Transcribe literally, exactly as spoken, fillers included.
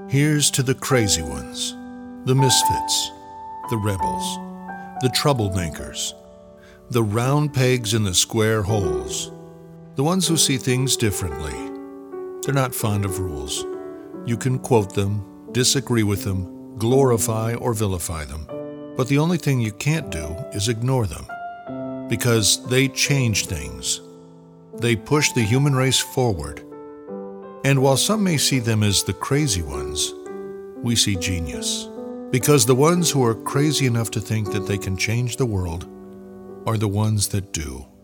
Here's to the crazy ones, the misfits, the rebels, the troublemakers, the round pegs in the square holes, the ones who see things differently. They're not fond of rules. You can quote them, disagree with them, glorify or vilify them. But the only thing you can't do is ignore them, because they change things. They push the human race forward. And while some may see them as the crazy ones, we see genius. Because the ones who are crazy enough to think that they can change the world are the ones that do.